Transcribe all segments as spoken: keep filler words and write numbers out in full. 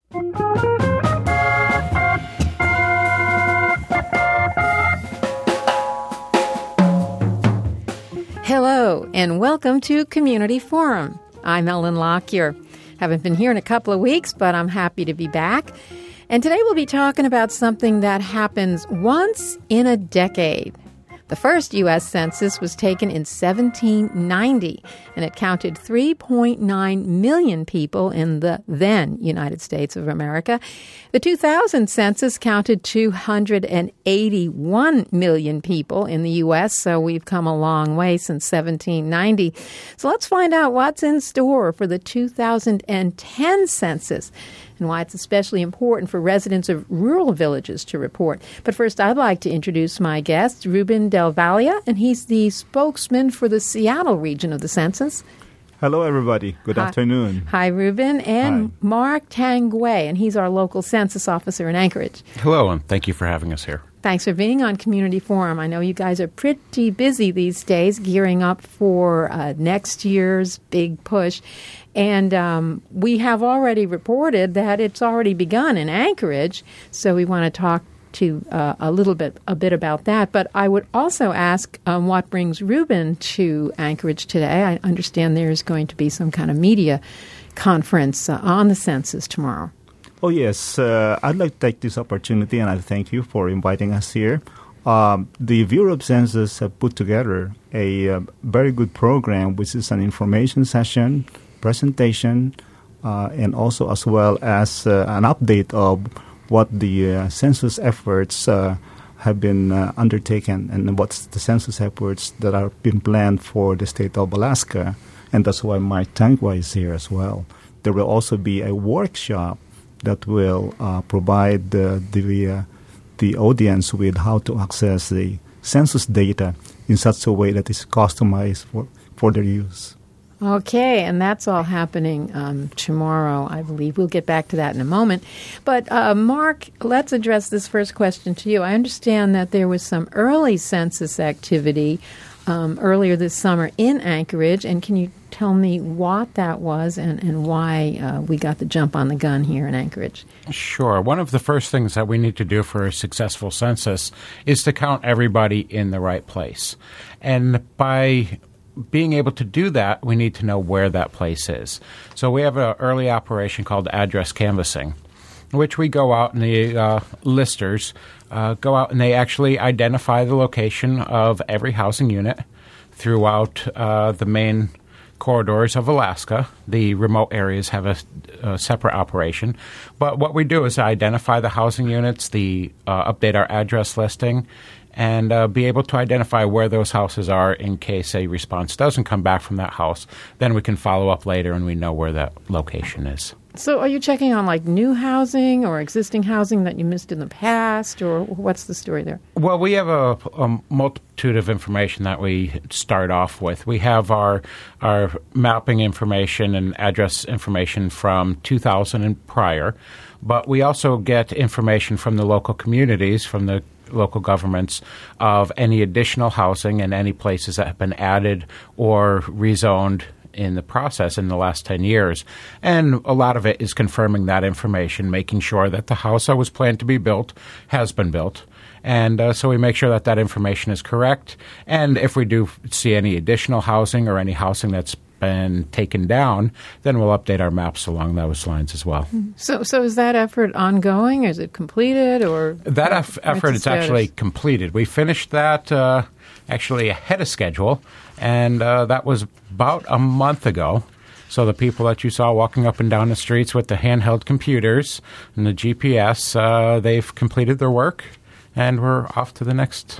Hello, and welcome to Community Forum. I'm Ellen Lockyer. Haven't been here in a couple of weeks, but I'm happy to be back. And today we'll be talking about something that happens once in a decade. The first U S Census was taken in seventeen ninety, and it counted three point nine million people in the then United States of America. The two thousand Census counted two hundred eighty-one million people in the U S, so we've come a long way since seventeen ninety. So let's find out what's in store for the two thousand ten Census, and why it's especially important for residents of rural villages to report. But first, I'd like to introduce my guest, Ruben Del Valle, and he's the spokesman for the Seattle region of the census. Hello, everybody. Good Hi. afternoon. Hi, Ruben. And Hi. Mark Tanguay, and he's our local census officer in Anchorage. Hello, and thank you for having us here. Thanks for being on Community Forum. I know you guys are pretty busy these days, gearing up for uh, next year's big push. And um, we have already reported that it's already begun in Anchorage, so we want to talk to uh, a little bit a bit about that. But I would also ask um, what brings Ruben to Anchorage today. I understand there's going to be some kind of media conference uh, on the census tomorrow. Oh, yes. Uh, I'd like to take this opportunity, and I thank you for inviting us here. Um, the Bureau of Census have put together a uh, very good program, which is an information session, presentation, uh, and also as well as uh, an update of what the uh, census efforts uh, have been uh, undertaken and what's the census efforts that are being planned for the state of Alaska. And that's why Mike Tanguay is here as well. There will also be a workshop that will uh, provide the the, uh, the audience with how to access the census data in such a way that is customized for, for their use. Okay, and that's all happening um, tomorrow, I believe. We'll get back to that in a moment. But, uh, Mark, let's address this first question to you. I understand that there was some early census activity um, earlier this summer in Anchorage, and can you tell me what that was and, and why uh, we got the jump on the gun here in Anchorage? Sure. One of the first things that we need to do for a successful census is to count everybody in the right place. And by being able to do that, we need to know where that place is. So we have an early operation called address canvassing, in which we go out and the uh, listers uh, go out and they actually identify the location of every housing unit throughout uh, the main corridors of Alaska. The remote areas have a, a separate operation. But what we do is identify the housing units, the uh, update our address listing, and uh, be able to identify where those houses are in case a response doesn't come back from that house. Then we can follow up later and we know where that location is. So are you checking on, like, new housing or existing housing that you missed in the past, or what's the story there? Well, we have a, a multitude of information that we start off with. We have our our mapping information and address information from two thousand and prior, but we also get information from the local communities, from the local governments, of any additional housing and any places that have been added or rezoned in the process in the last ten years. And a lot of it is confirming that information, making sure that the house that was planned to be built has been built. And uh, so we make sure that that information is correct. And if we do see any additional housing or any housing that's been taken down, then we'll update our maps along those lines as well. So so is that effort ongoing? Is it completed? Or That eff- effort is actually completed. We finished that uh, actually ahead of schedule, and uh, that was about a month ago. So the people that you saw walking up and down the streets with the handheld computers and the G P S, uh, they've completed their work, and we're off to the next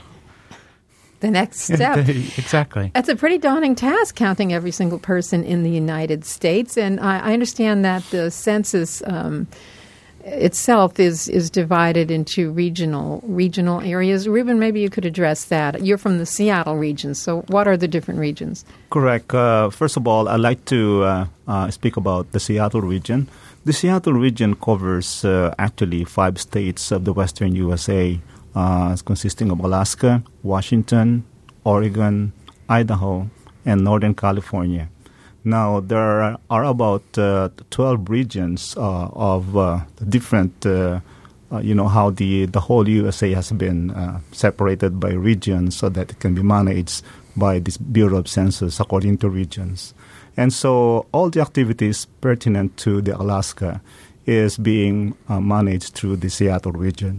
The next step. Exactly. That's a pretty daunting task, counting every single person in the United States. And I, I understand that the census um, itself is is divided into regional regional areas. Ruben, maybe you could address that. You're from the Seattle region, so what are the different regions? Correct. Uh, first of all, I'd like to uh, uh, speak about the Seattle region. The Seattle region covers uh, actually five states of the western U S A, uh, consisting of Alaska, Washington, Oregon, Idaho, and Northern California. Now, there are about uh, twelve regions uh, of uh, different, uh, uh, you know, how the, the whole U S A has been uh, separated by regions so that it can be managed by this Bureau of Census according to regions. And so all the activities pertinent to the Alaska is being uh, managed through the Seattle region.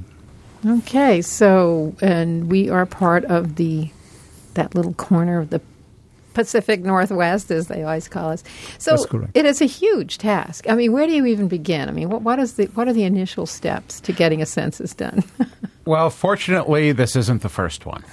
Okay, so, and we are part of the, that little corner of the Pacific Northwest, as they always call us. So That's correct. It is a huge task. I mean, where do you even begin? I mean, what, what is the what are the initial steps to getting a census done? Well, fortunately, this isn't the first one.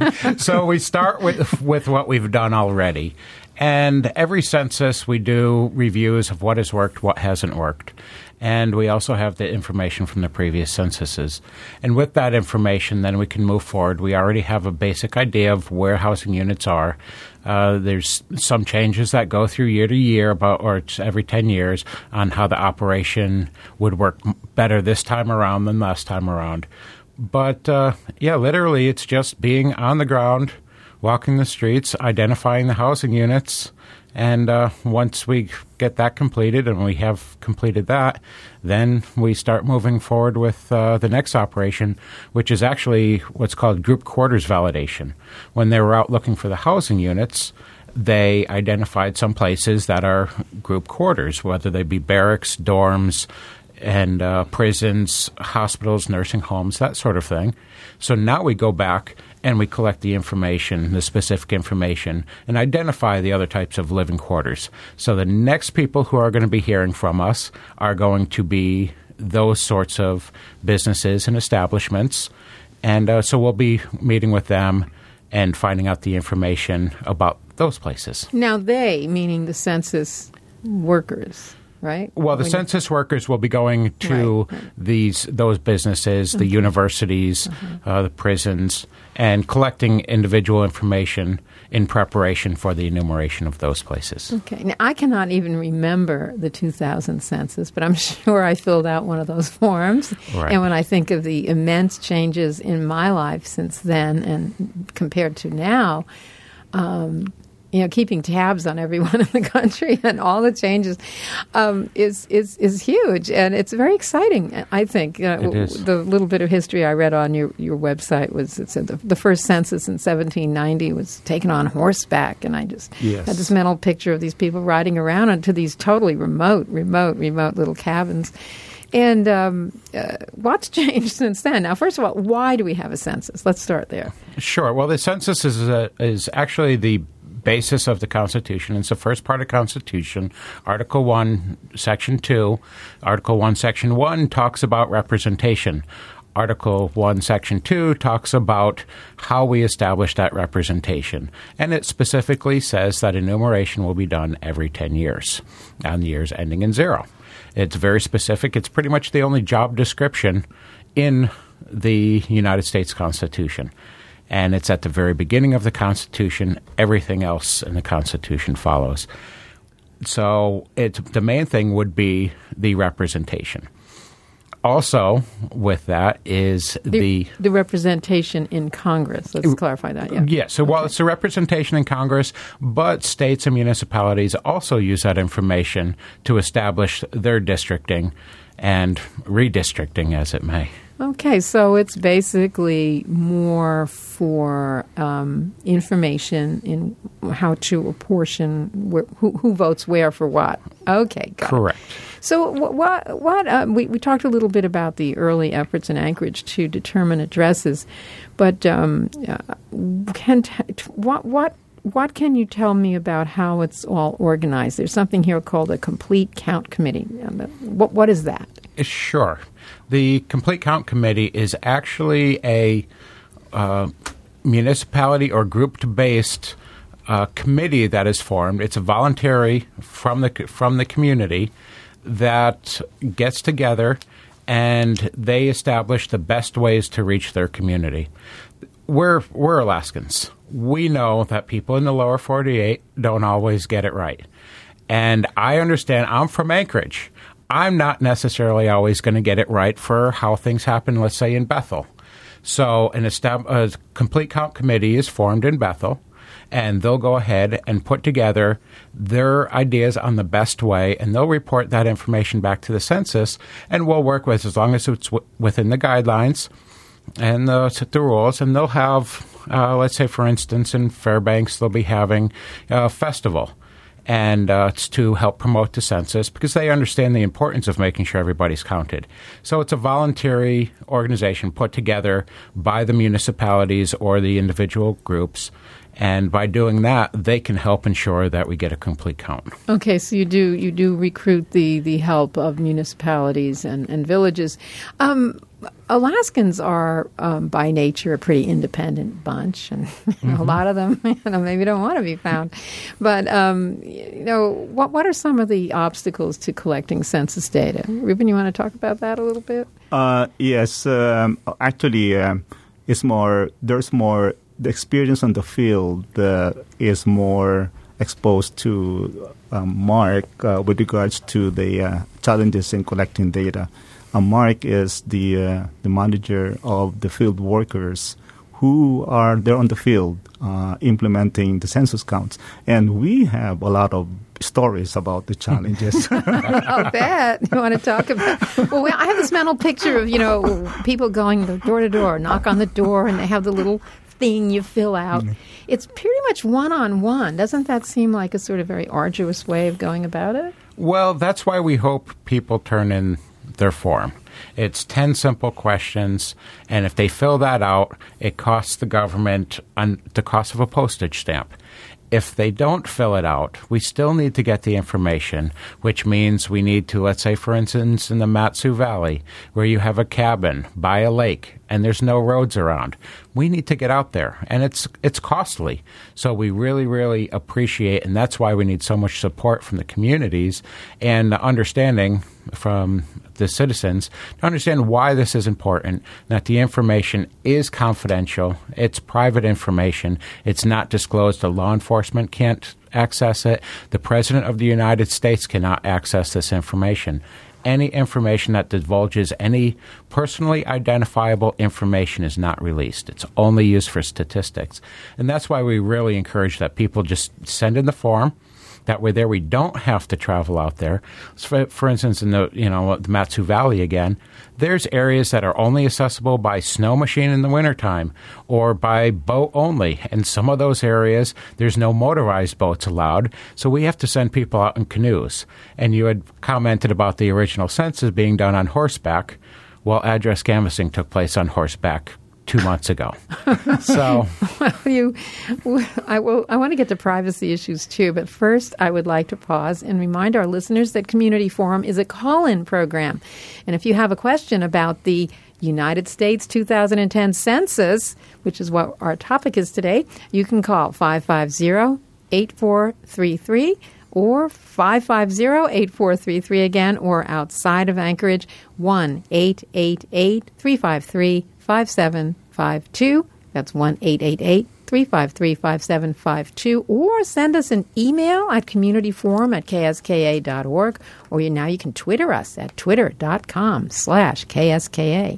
So we start with with what we've done already. And every census, we do reviews of what has worked, what hasn't worked. And we also have the information from the previous censuses. And with that information, then we can move forward. We already have a basic idea of where housing units are. Uh, there's some changes that go through year to year, about or it's every ten years, on how the operation would work better this time around than last time around. But, uh, yeah, literally it's just being on the ground, walking the streets, identifying the housing units, and uh, once we get that completed, and we have completed that, then we start moving forward with uh, the next operation, which is actually what's called group quarters validation. When they were out looking for the housing units, they identified some places that are group quarters, whether they be barracks, dorms, and uh, prisons, hospitals, nursing homes, that sort of thing. So now we go back and we collect the information, the specific information, and identify the other types of living quarters. So the next people who are going to be hearing from us are going to be those sorts of businesses and establishments. And uh, so we'll be meeting with them and finding out the information about those places. Now they, meaning the census workers, right? Well, the When census you... workers will be going to right, right. these those businesses, the okay. universities, uh-huh. uh, the prisons, and collecting individual information in preparation for the enumeration of those places. Okay. Now, I cannot even remember the two thousand census, but I'm sure I filled out one of those forms. Right. And when I think of the immense changes in my life since then and compared to now, um, you know, keeping tabs on everyone in the country and all the changes um, is, is is huge, and it's very exciting. I think uh, it is. The little bit of history I read on your, your website was it said the, the first census in seventeen ninety was taken on horseback, and I just yes. had this mental picture of these people riding around into these totally remote, remote, remote little cabins. And um, uh, what's changed since then? Now, first of all, why do we have a census? Let's start there. Sure. Well, the census is a, is actually the basis of the Constitution. It's the first part of the Constitution. Article one, Section two. Article one, Section one talks about representation. Article one, Section two talks about how we establish that representation. And it specifically says that enumeration will be done every ten years, on the years ending in zero. It's very specific. It's pretty much the only job description in the United States Constitution. And it's at the very beginning of the Constitution. Everything else in the Constitution follows. So it's, the main thing would be the representation. Also, with that is the... The, the representation in Congress. Let's clarify that, yeah. Yeah, so okay. while it's a representation in Congress, but states and municipalities also use that information to establish their districting and redistricting, as it may. Okay, so it's basically more for um, information in how to apportion wh- who, who votes where for what. Okay, got Correct. it. So what? What? Uh, we, we talked a little bit about the early efforts in Anchorage to determine addresses, but um, uh, can t- what what what can you tell me about how it's all organized? There's something here called a Complete Count Committee. What what is that? Sure. The Complete Count Committee is actually a uh, municipality or group-based uh, committee that is formed. It's a voluntary from the from the community that gets together, and they establish the best ways to reach their community. We're we're Alaskans. We know that people in the lower forty-eight don't always get it right. And I understand. I'm from Anchorage. I'm not necessarily always going to get it right for how things happen, let's say, in Bethel. So an estab- a Complete Count Committee is formed in Bethel, and they'll go ahead and put together their ideas on the best way, and they'll report that information back to the census, and we'll work with, as long as it's w- within the guidelines and the, the rules, and they'll have, uh, let's say, for instance, in Fairbanks, they'll be having a festival. And uh, it's to help promote the census because they understand the importance of making sure everybody's counted. So it's a voluntary organization put together by the municipalities or the individual groups. And by doing that, they can help ensure that we get a complete count. Okay, so you do you do recruit the, the help of municipalities and, and villages. Um, Alaskans are, um, by nature, a pretty independent bunch, and you know, mm-hmm. a lot of them, you know, maybe don't want to be found. But um, you know, what what are some of the obstacles to collecting census data? Ruben, you want to talk about that a little bit? Uh, yes, um, actually, um, it's more. There's more. The experience on the field uh, is more exposed to um, Mark uh, with regards to the uh, challenges in collecting data. Uh, Mark is the uh, the manager of the field workers who are there on the field uh, implementing the census counts. And we have a lot of stories about the challenges. I'll bet. You want to talk about... Well, I have this mental picture of, you know, people going door to door, knock on the door, and they have the little thing you fill out. Mm-hmm. It's pretty much one-on-one. Doesn't that seem like a sort of very arduous way of going about it? Well, that's why we hope people turn in their form. It's ten simple questions, and if they fill that out, it costs the government un- the cost of a postage stamp. If they don't fill it out, we still need to get the information, which means we need to, let's say, for instance, in the Mat-Su Valley, where you have a cabin by a lake and there's no roads around. We need to get out there, and it's it's costly. So we really, really appreciate, and that's why we need so much support from the communities and understanding from the citizens to understand why this is important, that the information is confidential, it's private information, it's not disclosed, the law enforcement can't access it, the President of the United States cannot access this information. Any information that divulges any personally identifiable information is not released. It's only used for statistics. And that's why we really encourage that people just send in the form. That way there we don't have to travel out there. So for, for instance, in the you know the Mat-Su Valley again, there's areas that are only accessible by snow machine in the wintertime or by boat only. And some of those areas, there's no motorized boats allowed. So we have to send people out in canoes. And you had commented about the original census being done on horseback. Well, address canvassing took place on horseback two months ago. So, well, you, I will. I want to get to privacy issues too, but first, I would like to pause and remind our listeners that Community Forum is a call-in program, and if you have a question about the United States two thousand ten Census, which is what our topic is today, you can call five five zero, eight four three three. Or five five zero, eight four three three again, or outside of Anchorage, one eight eight eight, three five three, five seven five two. That's one eight eight eight, three five three, five seven five two. Or send us an email at communityforum at k s k a dot org. Or you, now you can Twitter us at twitter.com slash KSKA.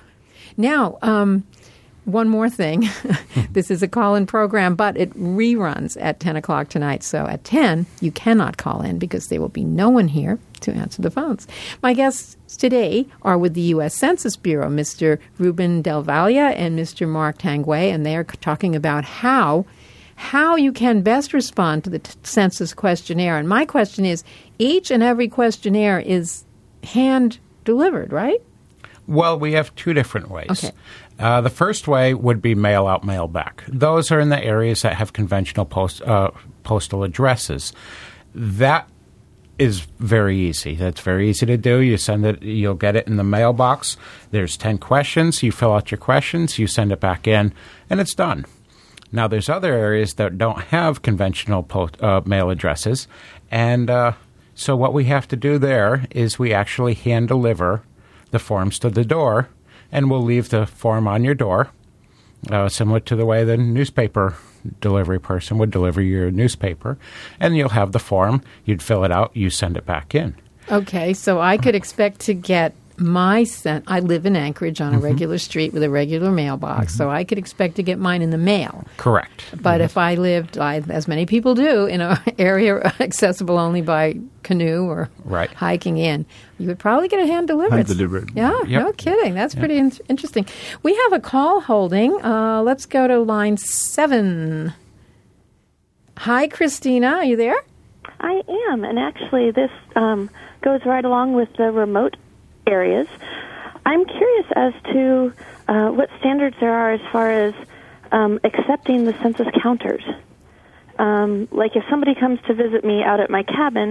Now, um... one more thing. This is a call-in program, but it reruns at ten o'clock tonight. So at ten, you cannot call in because there will be no one here to answer the phones. My guests today are with the U S Census Bureau, Mister Ruben Del Valle and Mister Mark Tanguay, and they are talking about how how you can best respond to the t- census questionnaire. And my question is, each and every questionnaire is hand-delivered, right? Well, we have two different ways. Okay. Uh, the first way would be mail out, mail back. Those are in the areas that have conventional post, uh, postal addresses. That is very easy. That's very easy to do. You send it, you'll get it in the mailbox. There's ten questions. You fill out your questions, you send it back in, and it's done. Now, there's other areas that don't have conventional post, uh, mail addresses, and uh, so what we have to do there is we actually hand deliver the forms to the door, and we'll leave the form on your door, uh, similar to the way the newspaper delivery person would deliver your newspaper. And you'll have the form. You'd fill it out. You send it back in. Okay, so I could expect to get my cent, I live in Anchorage on a mm-hmm. regular street with a regular mailbox, mm-hmm. so I could expect to get mine in the mail. Correct. But mm-hmm. if I lived, I, as many people do, in an area accessible only by canoe or right. hiking in, you would probably get a hand delivered. Hand delivered. Yeah, yep. no kidding. That's yep. pretty in- interesting. We have a call holding. Uh, let's go to line seven. Hi, Christina. Are you there? I am, and actually this um, goes right along with the remote areas. I'm curious as to uh, what standards there are as far as um, accepting the census counters. Um, like if somebody comes to visit me out at my cabin,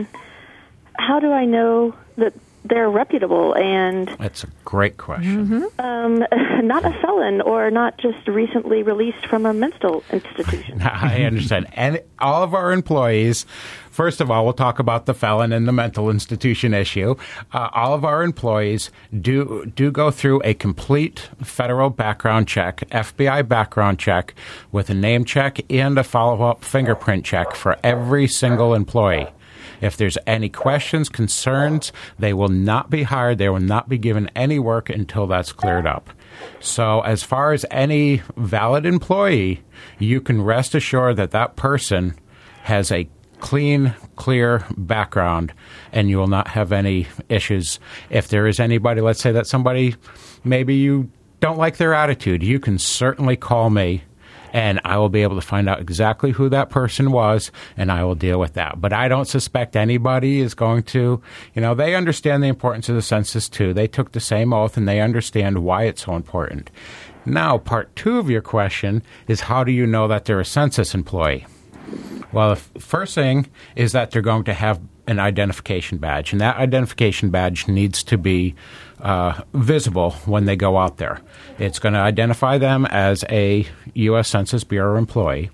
how do I know that they're reputable and... That's a great question. Mm-hmm. Um, not a felon or not just recently released from a mental institution. I understand. And all of our employees, first of all, we'll talk about the felon and the mental institution issue. Uh, all of our employees do do go through a complete federal background check, F B I background check, with a name check and a follow-up fingerprint check for every single employee. If there's any questions, concerns, they will not be hired. They will not be given any work until that's cleared up. So as far as any valid employee, you can rest assured that that person has a clean, clear background, and you will not have any issues. If there is anybody, let's say that somebody, maybe you don't like their attitude, you can certainly call me, and I will be able to find out exactly who that person was, and I will deal with that. But I don't suspect anybody is going to, you know, they understand the importance of the census, too. They took the same oath, and they understand why it's so important. Now, part two of your question is, how do you know that they're a census employee? Well, the first thing is that they're going to have an identification badge, and that identification badge needs to be uh, visible when they go out there. It's going to identify them as a U S Census Bureau employee,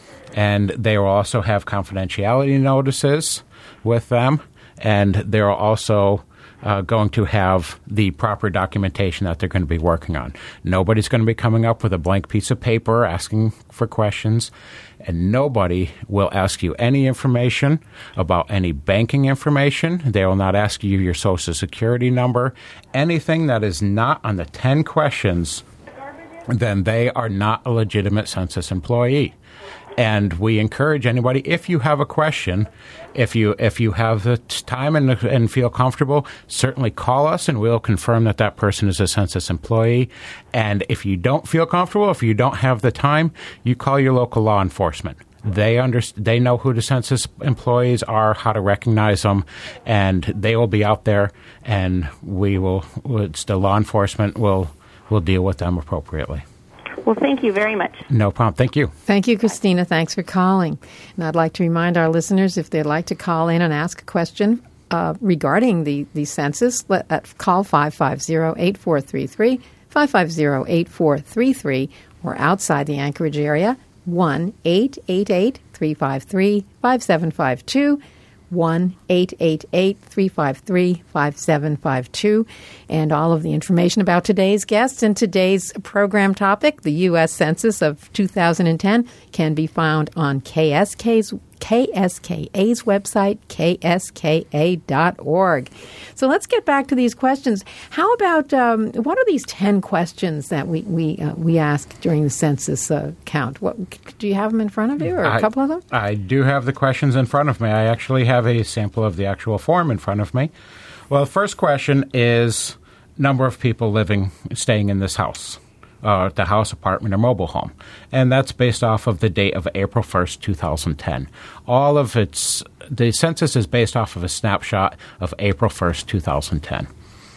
and they will also have confidentiality notices with them, and they're also uh, going to have the proper documentation that they're going to be working on. Nobody's going to be coming up with a blank piece of paper asking for questions, and nobody will ask you any information about any banking information. They will not ask you your Social Security number. Anything that is not on the ten questions, then they are not a legitimate census employee. And we encourage anybody, if you have a question, if you if you have the time and, and feel comfortable, certainly call us and we'll confirm that that person is a census employee. And if you don't feel comfortable, if you don't have the time, you call your local law enforcement. They under, they know who the census employees are, how to recognize them, and they will be out there, and we will, it's the law enforcement will will deal with them appropriately. Well, thank you very much. No problem. Thank you. Thank you, Christina. Thanks for calling. And I'd like to remind our listeners, if they'd like to call in and ask a question uh, regarding the, the census, let, uh, call five five zero, eight four three three, five five zero, eight four three three, or outside the Anchorage area, one eight eight eight, three five three, five seven five two, one eight eight eight, three five three, five seven five two. And all of the information about today's guests and today's program topic, the U S Census of two thousand ten, can be found on K S K's K S K A's website, K S K A dot org. So let's get back to these questions. How about, um, what are these ten questions that we we uh, we ask during the census uh, count? What, do you have them in front of you, or a I, couple of them? I do have the questions in front of me. I actually have a sample of the actual form in front of me. Well, the first question is number of people living, staying in this house. Uh, the house, apartment, or mobile home. And that's based off of the date of April first, two thousand ten. All of its, the census is based off of a snapshot of April first, two thousand ten.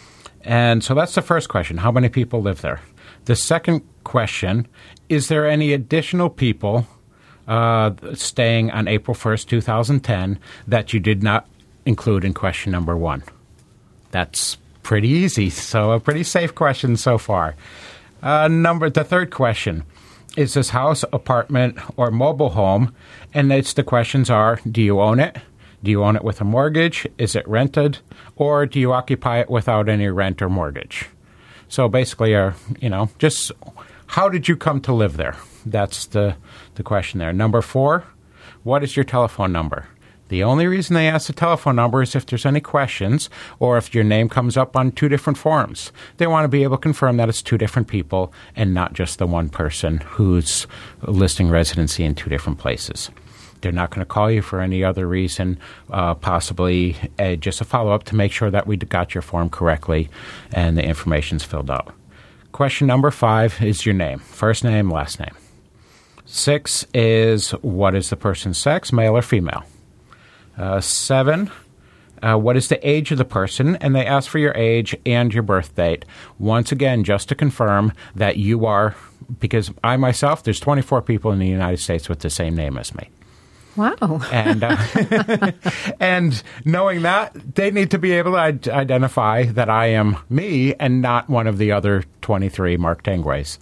And so that's the first question. How many people live there? The second question, is there any additional people uh, staying on April first, two thousand ten that you did not include in question number one? That's pretty easy. So a pretty safe question so far. Uh, number the third question, is this house, apartment, or mobile home? And it's the questions are, do you own it? Do you own it with a mortgage? Is it rented? Or do you occupy it without any rent or mortgage? So basically, uh, you know, just how did you come to live there? That's the, the question there. Number four, what is your telephone number? The only reason they ask the telephone number is if there's any questions or if your name comes up on two different forms. They want to be able to confirm that it's two different people and not just the one person who's listing residency in two different places. They're not going to call you for any other reason, uh, possibly uh, just a follow-up to make sure that we got your form correctly and the information's filled out. Question number five is your name, first name, last name. Six is what is the person's sex, male or female. Uh, seven, uh, what is the age of the person? And they ask for your age and your birth date. Once again, just to confirm that you are, because I myself, there's twenty-four people in the United States with the same name as me. Wow. and uh, and knowing that, they need to be able to ad- identify that I am me and not one of the other twenty-three Mark Tangways.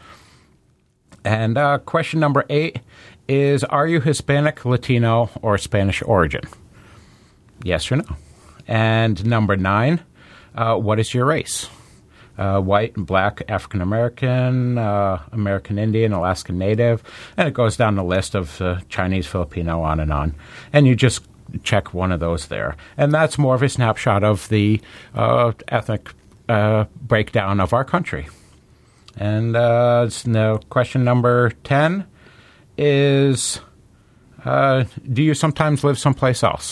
And uh, question number eight is, are you Hispanic, Latino, or Spanish origin? Yes or no? And number nine, uh, what is your race? Uh, white, black, African American, uh, American Indian, Alaskan Native, and it goes down the list of uh, Chinese, Filipino, on and on. And you just check one of those there. And that's more of a snapshot of the uh, ethnic uh, breakdown of our country. And uh, no, question number ten is, uh, do you sometimes live someplace else?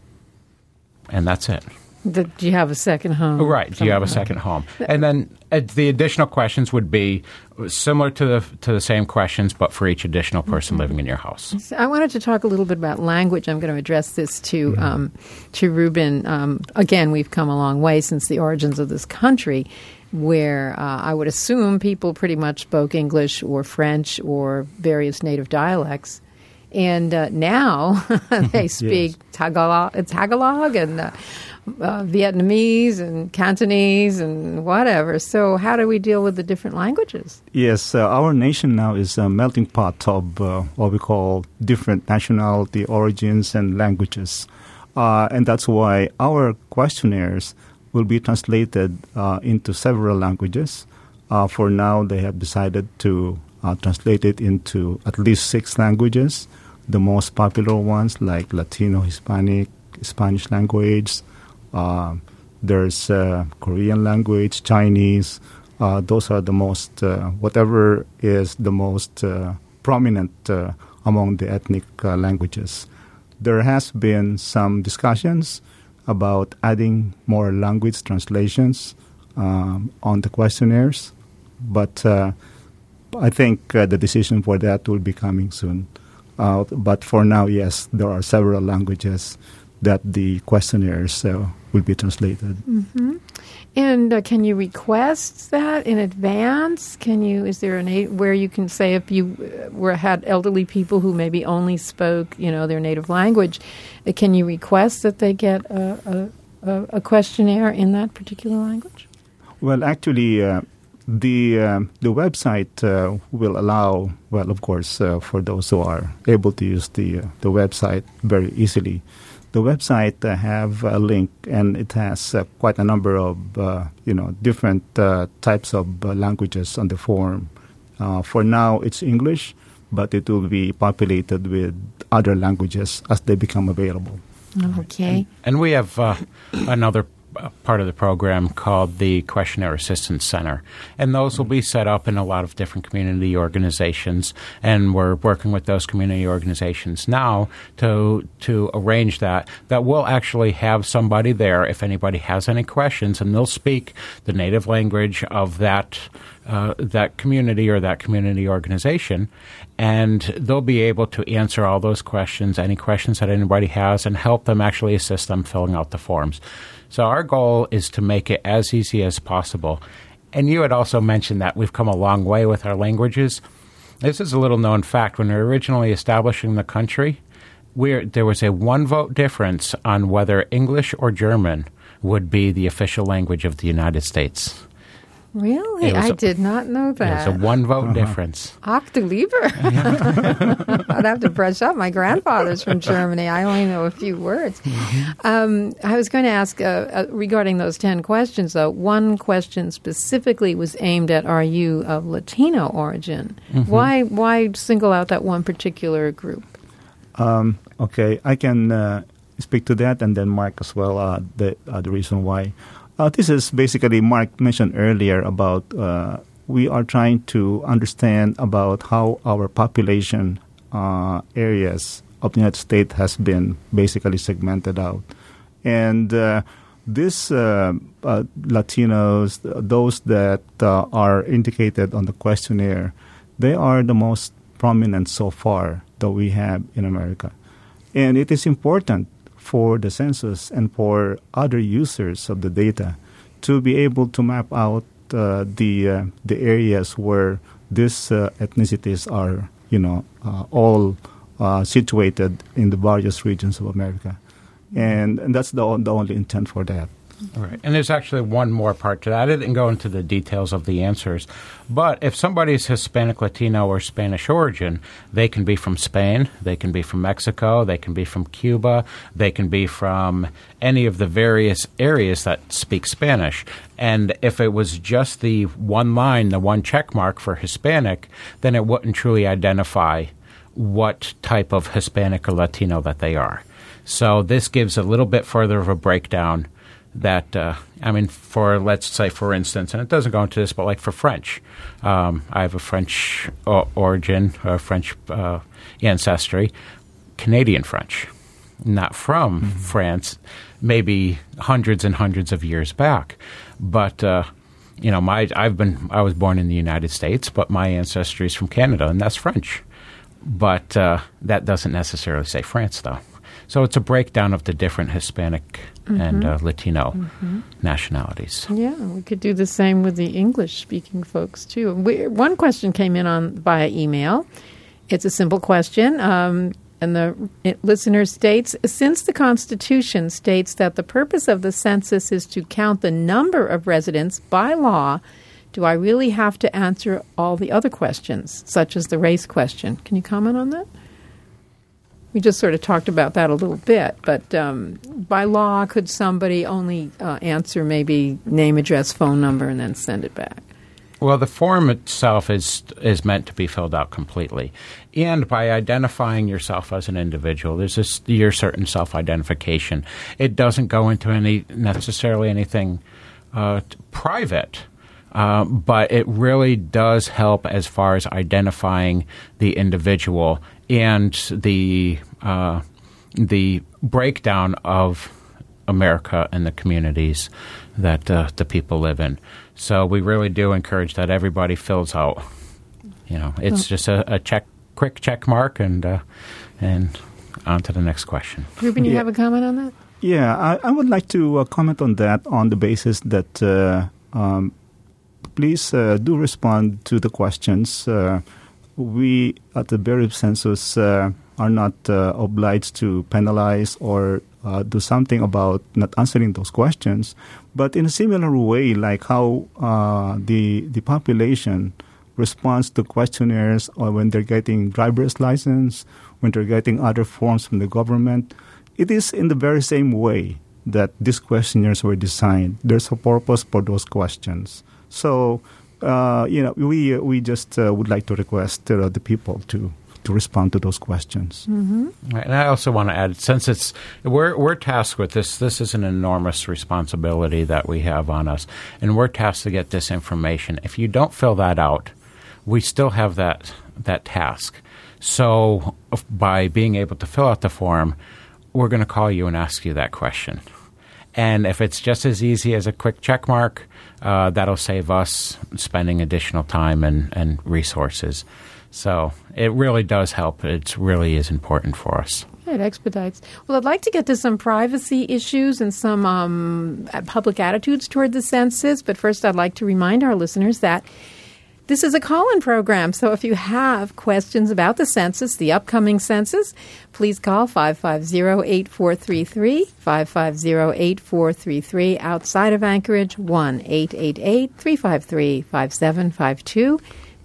And that's it. Do you have a second home? Right. Do you have a second home? And then uh, the additional questions would be similar to the to the same questions, but for each additional person mm-hmm. living in your house. So I wanted to talk a little bit about language. I'm going to address this to mm-hmm. um, to Ruben. Um, again, we've come a long way since the origins of this country, where uh, I would assume people pretty much spoke English or French or various native dialects. And uh, now they speak yes. Tagalog, Tagalog and uh, uh, Vietnamese and Cantonese and whatever. So how do we deal with the different languages? Yes, uh, our nation now is a melting pot of uh, what we call different nationality, origins, and languages. Uh, and that's why our questionnaires will be translated uh, into several languages. Uh, for now, they have decided to uh, translate it into at least six languages. The most popular ones like Latino, Hispanic, Spanish language, uh, there's uh, Korean language, Chinese. Uh, those are the most, uh, whatever is the most uh, prominent uh, among the ethnic uh, languages. There has been some discussions about adding more language translations um, on the questionnaires, but uh, I think uh, the decision for that will be coming soon. Uh, but for now, yes, there are several languages that the questionnaires uh, will be translated. Mm-hmm. And uh, can you request that in advance? Can you? Is there an a- where you can say if you uh, were had elderly people who maybe only spoke, you know, their native language, uh, can you request that they get a, a, a questionnaire in that particular language? Well, actually. Uh, The uh, the website uh, will allow, well, of course, uh, for those who are able to use the uh, the website very easily. The website uh, have a link, and it has uh, quite a number of uh, you know different uh, types of uh, languages on the form. Uh, for now, it's English, but it will be populated with other languages as they become available. Okay. And, and we have uh, another part of the program called the Questionnaire Assistance Center. And those will be set up in a lot of different community organizations. And we're working with those community organizations now to to arrange that, that we'll actually have somebody there if anybody has any questions, and they'll speak the native language of that uh, that community or that community organization. And they'll be able to answer all those questions, any questions that anybody has, and help them actually assist them filling out the forms. So our goal is to make it as easy as possible. And you had also mentioned that we've come a long way with our languages. This is a little-known fact. When we were originally establishing the country, we're, there was a one-vote difference on whether English or German would be the official language of the United States. Really? I a, did not know that. It's a one-vote uh-huh. difference. Ach du lieber. I'd have to brush up. My grandfather's from Germany. I only know a few words. Mm-hmm. Um, I was going to ask, uh, uh, regarding those ten questions, though, one question specifically was aimed at, are you of Latino origin? Mm-hmm. Why Why single out that one particular group? Um, okay, I can... Uh, speak to that, and then Mark as well, uh, the, uh, the reason why. Uh, this is basically, Mark mentioned earlier about uh, we are trying to understand about how our population uh, areas of the United States has been basically segmented out. And uh, These uh, uh, Latinos, those that uh, are indicated on the questionnaire, they are the most prominent so far that we have in America. And it is important for the census and for other users of the data to be able to map out uh, the uh, the areas where these uh, ethnicities are, you know, uh, all uh, situated in the various regions of America. And, and that's the, the only intent for that. All right. And there's actually one more part to that. I didn't go into the details of the answers. But if somebody's Hispanic, Latino, or Spanish origin, they can be from Spain, they can be from Mexico, they can be from Cuba, they can be from any of the various areas that speak Spanish. And if it was just the one line, the one check mark for Hispanic, then it wouldn't truly identify what type of Hispanic or Latino that they are. So this gives a little bit further of a breakdown that, uh, I mean, for, let's say, for instance, and it doesn't go into this, but like for French, um, I have a French o- origin, or French uh, ancestry, Canadian French, not from mm-hmm. France, maybe hundreds and hundreds of years back. But, uh, you know, my I've been, I was born in the United States, but my ancestry is from Canada, and that's French. But uh, that doesn't necessarily say France, though. So it's a breakdown of the different Hispanic mm-hmm. and uh, Latino mm-hmm. nationalities. Yeah, we could do the same with the English-speaking folks, too. We, one question came in on via email. It's a simple question, um, and the it, listener states, since the Constitution states that the purpose of the census is to count the number of residents by law, do I really have to answer all the other questions, such as the race question? Can you comment on that? We just sort of talked about that a little bit, but um, by law, could somebody only uh, answer maybe name, address, phone number, and then send it back? Well, the form itself is is meant to be filled out completely. And by identifying yourself as an individual, there's this, your certain self-identification. It doesn't go into any necessarily anything uh, private. Uh, but it really does help as far as identifying the individual and the uh, the breakdown of America and the communities that uh, the people live in. So we really do encourage that everybody fills out. You know, it's oh. just a, a check, quick check mark, and uh, and on to the next question. Ruben, you yeah. have a comment on that? Yeah, I, I would like to uh, comment on that on the basis that. Uh, um, Please uh, do respond to the questions. Uh, we at the Bureau of Census uh, are not uh, obliged to penalize or uh, do something about not answering those questions. But in a similar way, like how uh, the the population responds to questionnaires or when they're getting driver's license, when they're getting other forms from the government, it is in the very same way that these questionnaires were designed. There's a purpose for those questions. So, uh, you know, we we just uh, would like to request uh, the people to, to respond to those questions. Mm-hmm. Right. And I also want to add, since it's we're we're tasked with this, this is an enormous responsibility that we have on us, and we're tasked to get this information. If you don't fill that out, we still have that that task. So, by being able to fill out the form, we're going to call you and ask you that question. And if it's just as easy as a quick check mark, uh, that'll save us spending additional time and, and resources. So it really does help. It really is important for us. It expedites. Well, I'd like to get to some privacy issues and some um, public attitudes toward the census. But first, I'd like to remind our listeners that this is a call-in program, so if you have questions about the census, the upcoming census, please call five five zero, eight four three three, five five zero, eight four three three. Outside of Anchorage, one eight eight eight, three five three, five seven five two,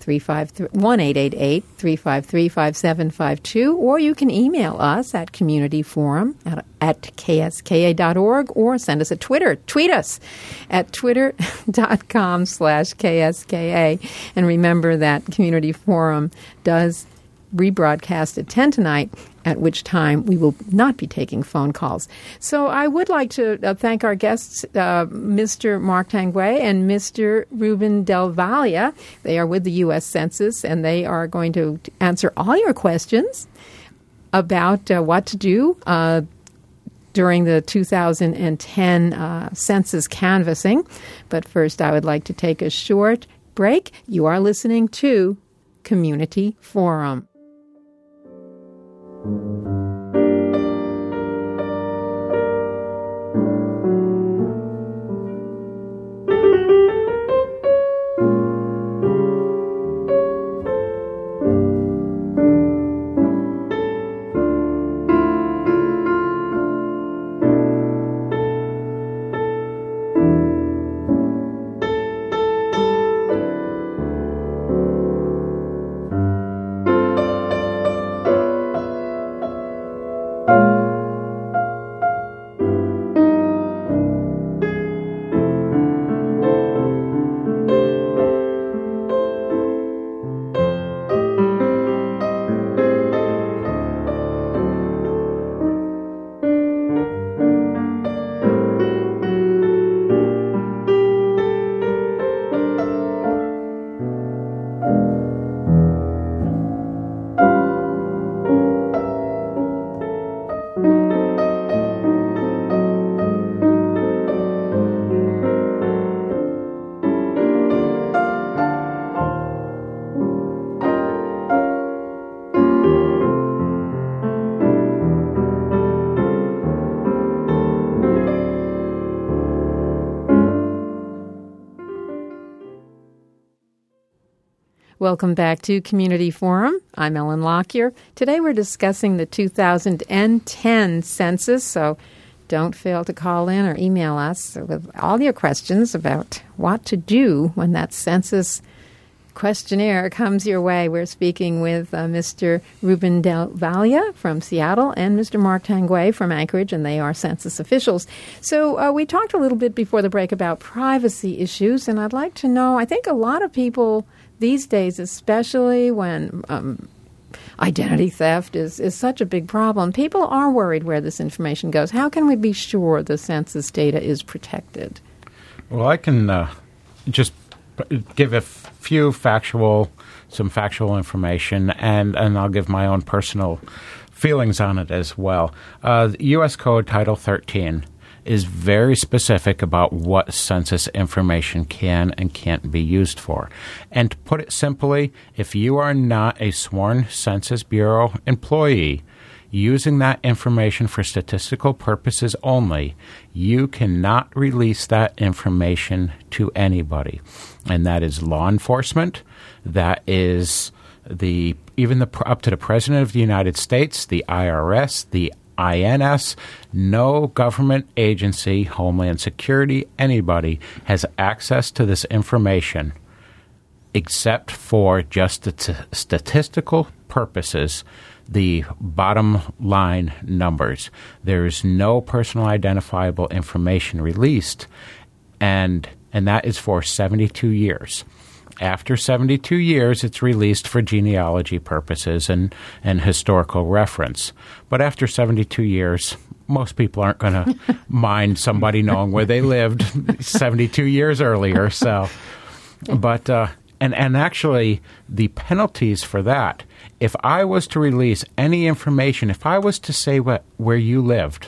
one eight eight eight, three five three, five seven five two, or you can email us at communityforum at, at k s k a dot org or send us a Twitter. Tweet us at twitter.com slash KSKA. And remember that Community Forum does rebroadcast at ten tonight at which time we will not be taking phone calls. So I would like to uh, thank our guests, uh, Mister Mark Tanguay and Mister Ruben Del Valle. They are with the U S Census, and they are going to answer all your questions about uh, what to do uh, during the two thousand ten uh, census canvassing. But first, I would like to take a short break. You are listening to Community Forum. Welcome back to Community Forum. I'm Ellen Lockyer. Today we're discussing the two thousand ten census, so don't fail to call in or email us with all your questions about what to do when that census questionnaire comes your way. We're speaking with uh, Mister Ruben Del Valle from Seattle and Mister Mark Tanguay from Anchorage, and they are census officials. So uh, we talked a little bit before the break about privacy issues, and I'd like to know, I think a lot of people these days, especially when um, identity theft is, is such a big problem, people are worried where this information goes. How can we be sure the census data is protected? Well, I can uh, just give a f- few factual, some factual information, and, and I'll give my own personal feelings on it as well. Uh, the U S Code Title thirteen is very specific about what census information can and can't be used for. And to put it simply, if you are not a sworn Census Bureau employee using that information for statistical purposes only, you cannot release that information to anybody. And that is law enforcement, that is the even the up to the President of the United States, the I R S, the I N S, no government agency, Homeland Security, anybody has access to this information except for just the t- statistical purposes, the bottom line numbers. There is no personal identifiable information released, and and that is for seventy-two years. After seventy-two years, it's released for genealogy purposes and, and historical reference. But after seventy-two years, most people aren't going to mind somebody knowing where they lived seventy-two years earlier. So, but uh, and and actually, the penalties for that, if I was to release any information, if I was to say what where you lived,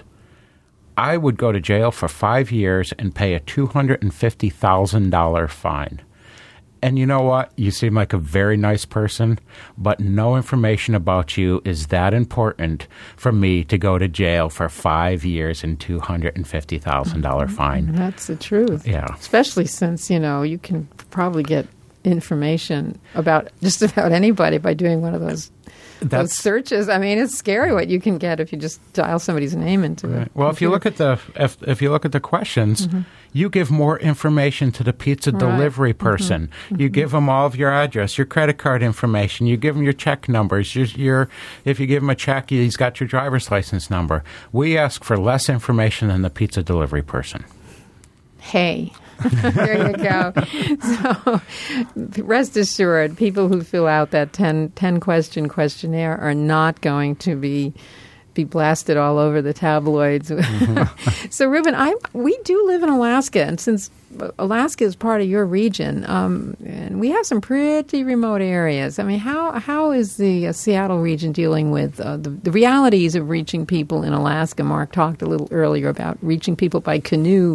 I would go to jail for five years and pay a two hundred fifty thousand dollars fine. And you know what? You seem like a very nice person, but no information about you is that important for me to go to jail for five years and two hundred fifty thousand dollars fine. That's the truth. Yeah. Especially since, you know, you can probably get information about just about anybody by doing one of those Those searches. I mean, it's scary what you can get if you just dial somebody's name into right. it. Well, if you look at the if if you look at the questions, mm-hmm. you give more information to the pizza right. delivery person. Mm-hmm. You mm-hmm. give them all of your address, your credit card information. You give them your check numbers. Your, your if you give him a check, he's got your driver's license number. We ask for less information than the pizza delivery person. Hey. There you go. So rest assured, people who fill out that ten, ten question questionnaire are not going to be be blasted all over the tabloids. Mm-hmm. So, Reuben, I we do live in Alaska, and since Alaska is part of your region, um, and we have some pretty remote areas. I mean, how how is the uh, Seattle region dealing with uh, the, the realities of reaching people in Alaska? Mark talked a little earlier about reaching people by canoe.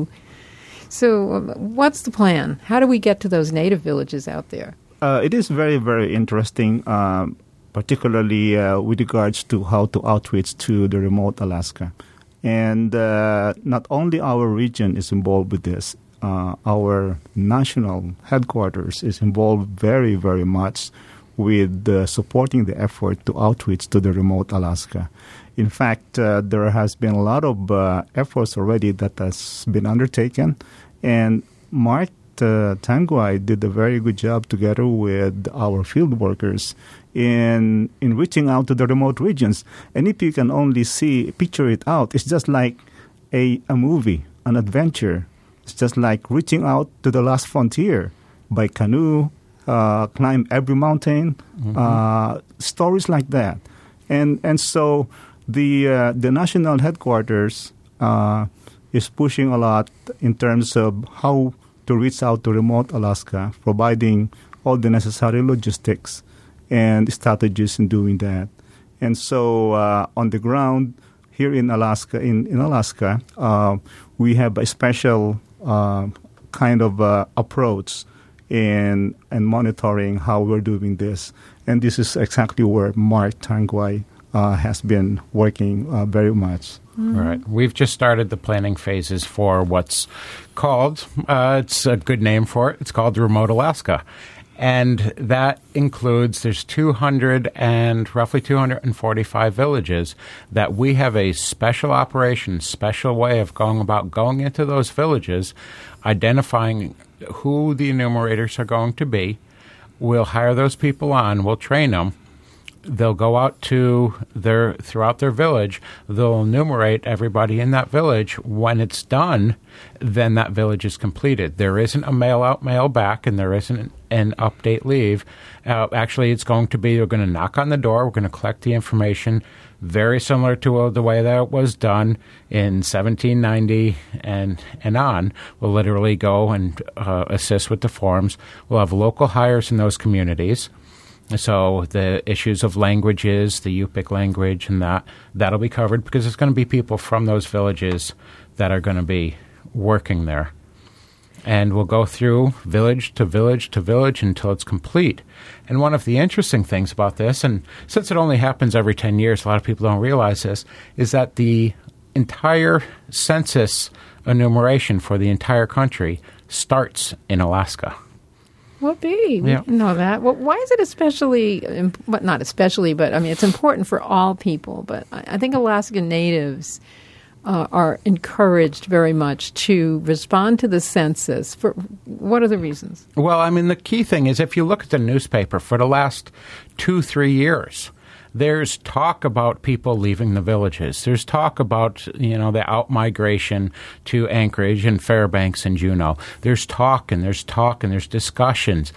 So, um, what's the plan? How do we get to those native villages out there? Uh, it is very, very interesting. Um, particularly uh, with regards to how to outreach to the remote Alaska. And uh, not only our region is involved with this, uh, our national headquarters is involved very, very much with uh, supporting the effort to outreach to the remote Alaska. In fact, uh, there has been a lot of uh, efforts already that has been undertaken, and Mark uh, Tanguay did a very good job together with our field workers in in reaching out to the remote regions. And if you can only see, picture it out, it's just like a, a movie, an adventure. It's just like reaching out to the last frontier by canoe, uh, climb every mountain, mm-hmm. uh, stories like that. And and so the uh, the national headquarters uh, is pushing a lot in terms of how to reach out to remote Alaska, providing all the necessary logistics and strategies in doing that. And so uh, on the ground here in Alaska, in, in Alaska, uh, we have a special uh, kind of uh, approach in, in monitoring how we're doing this. And this is exactly where Mark Tanguay uh, has been working uh, very much. Mm-hmm. Right. We've just started the planning phases for what's called, uh, it's a good name for it, it's called Remote Alaska. And that includes, there's two hundred and roughly two hundred forty-five villages that we have a special operation, special way of going about going into those villages, identifying who the enumerators are going to be. We'll hire those people on, we'll train them. They'll go out to their, throughout their village, they'll enumerate everybody in that village. When it's done, then that village is completed. There isn't a mail out, mail back, and there isn't an update leave. Uh, actually, it's going to be, we're going to knock on the door, we're going to collect the information, very similar to uh, the way that it was done in seventeen ninety and, and on. We'll literally go and uh, assist with the forms. We'll have local hires in those communities. So the issues of languages, the Yupik language and that, that'll be covered because it's going to be people from those villages that are going to be working there. And we'll go through village to village to village until it's complete. And one of the interesting things about this, and since it only happens every ten years, a lot of people don't realize this, is that the entire census enumeration for the entire country starts in Alaska. Well, be. We yeah. know that. Well, why is it especially, but not especially, but I mean, it's important for all people. But I think Alaskan Natives uh, are encouraged very much to respond to the census. For what are the reasons? Well, I mean, the key thing is if you look at the newspaper for the last two, three years, there's talk about people leaving the villages. There's talk about, you know, the out-migration to Anchorage and Fairbanks and Juneau. There's talk and there's talk and there's discussions.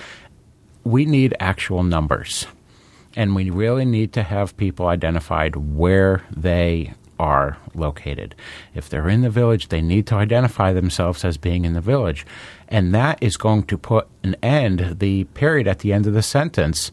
We need actual numbers. And we really need to have people identified where they are located. If they're in the village, they need to identify themselves as being in the village. And that is going to put an end, the period at the end of the sentence,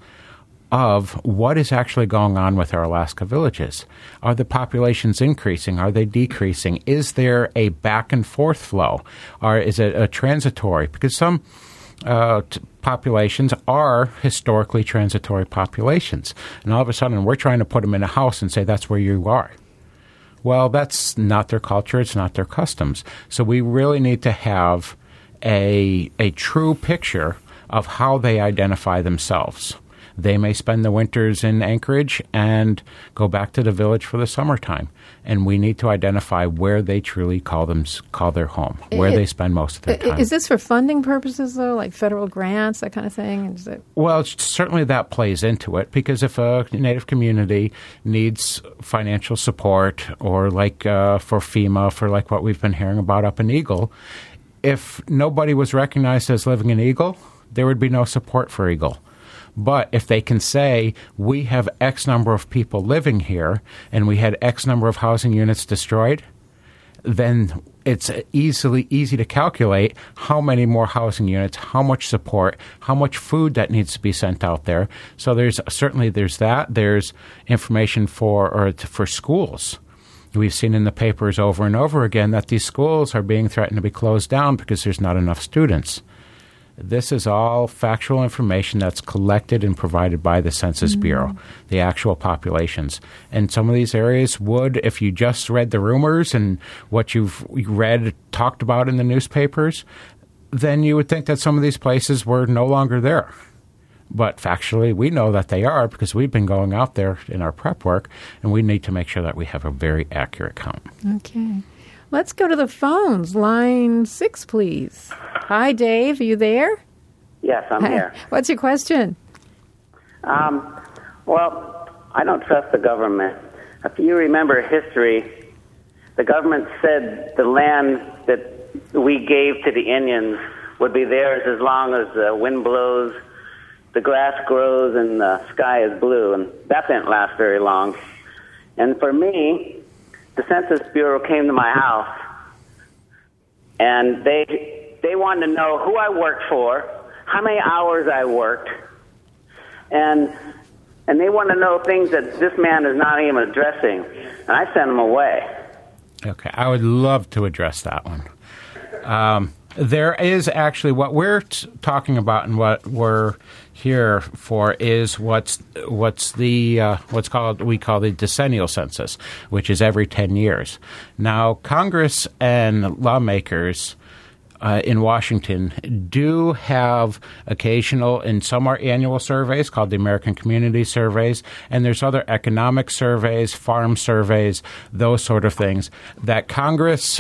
of what is actually going on with our Alaska villages. Are the populations increasing? Are they decreasing? Is there a back and forth flow? Or is it a transitory? Because some uh, t- populations are historically transitory populations. And all of a sudden we're trying to put them in a house and say that's where you are. Well, that's not their culture. It's not their customs. So we really need to have a a true picture of how they identify themselves. They may spend the winters in Anchorage and go back to the village for the summertime. And we need to identify where they truly call them call their home, where it, they spend most of their time. Is this for funding purposes, though, like federal grants, that kind of thing? Is it- well, certainly that plays into it, because if a Native community needs financial support, or like uh, for FEMA, for like what we've been hearing about up in Eagle, if nobody was recognized as living in Eagle, there would be no support for Eagle. But if they can say, we have X number of people living here and we had X number of housing units destroyed, then it's easily easy to calculate how many more housing units, how much support, how much food that needs to be sent out there. So there's certainly there's that. There's information for or for schools. We've seen in the papers over and over again that these schools are being threatened to be closed down because there's not enough students. This is all factual information that's collected and provided by the Census mm-hmm. Bureau, the actual populations. And some of these areas would, if you just read the rumors and what you've read, talked about in the newspapers, then you would think that some of these places were no longer there. But factually, we know that they are because we've been going out there in our prep work, and we need to make sure that we have a very accurate count. Okay. Let's go to the phones. Line six, please. Hi, Dave. Are you there? Yes, I'm Hi. here. What's your question? Um, well, I don't trust the government. If you remember history, the government said the land that we gave to the Indians would be theirs as long as the wind blows, the grass grows, and the sky is blue, and that didn't last very long. And for me, the Census Bureau came to my house, and they they wanted to know who I worked for, how many hours I worked, and and they want to know things that this man is not even addressing, and I sent them away. Okay, I would love to address that one. Um, there is actually what we're t- talking about, and what we're here for is what's what's the uh, what's called we call the decennial census, which is every ten years. Now, Congress and lawmakers uh, in Washington do have occasional, and some are annual surveys called the American Community Surveys, and there's other economic surveys, farm surveys, those sort of things that Congress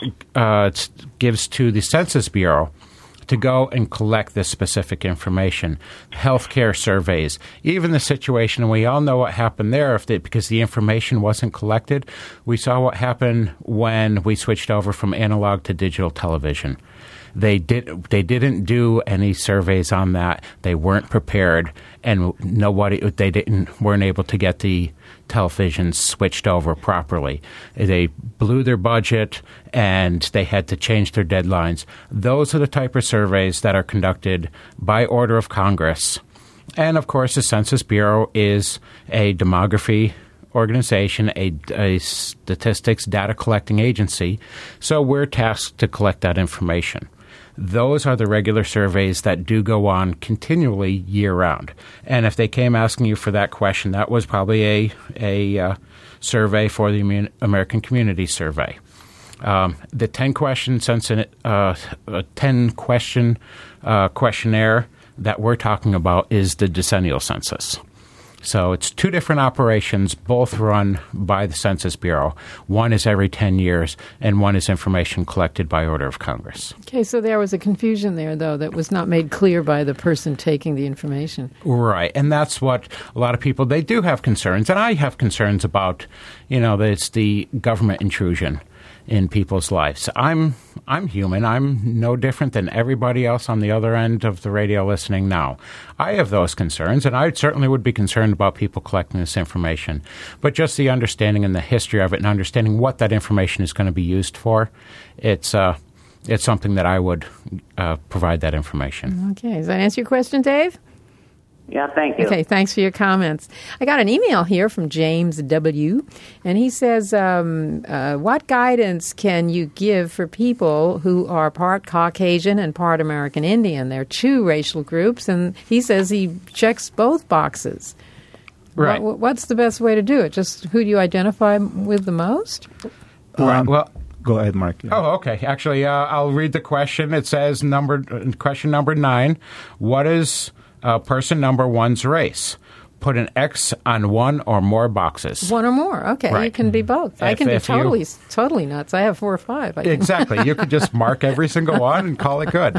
uh, gives to the Census Bureau to go and collect this specific information. Healthcare surveys, even the situation, and we all know what happened there if they, because the information wasn't collected. We saw what happened when we switched over from analog to digital television. They did. They didn't do any surveys on that. They weren't prepared, and nobody. They didn't. weren't able to get the televisions switched over properly. They blew their budget, and they had to change their deadlines. Those are the type of surveys that are conducted by order of Congress, and of course, the Census Bureau is a demography organization, a, a statistics data collecting agency. So we're tasked to collect that information. Those are the regular surveys that do go on continually year-round. And if they came asking you for that question, that was probably a, a uh, survey for the American Community Survey. Um, the ten-question uh, ten-question uh, questionnaire that we're talking about is the decennial census. So it's two different operations, both run by the Census Bureau. One is every ten years, and one is information collected by order of Congress. Okay, so there was a confusion there, though, that was not made clear by the person taking the information. Right, and that's what a lot of people, they do have concerns, and I have concerns about, you know, that it's the government intrusion in people's lives. I'm I'm human. I'm no different than everybody else on the other end of the radio listening now. I have those concerns, and I certainly would be concerned about people collecting this information. But just the understanding and the history of it and understanding what that information is going to be used for, it's uh, it's something that I would uh, provide that information. Okay. Does that answer your question, Dave? Yeah, thank you. Okay, thanks for your comments. I got an email here from James W., and he says, um, uh, what guidance can you give for people who are part Caucasian and part American Indian? They're two racial groups, and he says he checks both boxes. Right. What, what's the best way to do it? Just who do you identify with the most? Right. Um, Well, Go ahead, Mark. Yeah. Oh, okay. Actually, uh, I'll read the question. It says, number uh, question number nine, what is uh, person number one's race? Put an X on one or more boxes. One or more. Okay, Right. you can be both. I If- can be if you- totally, totally nuts. I have four or five. I can. Exactly. You could just mark every single one and call it good.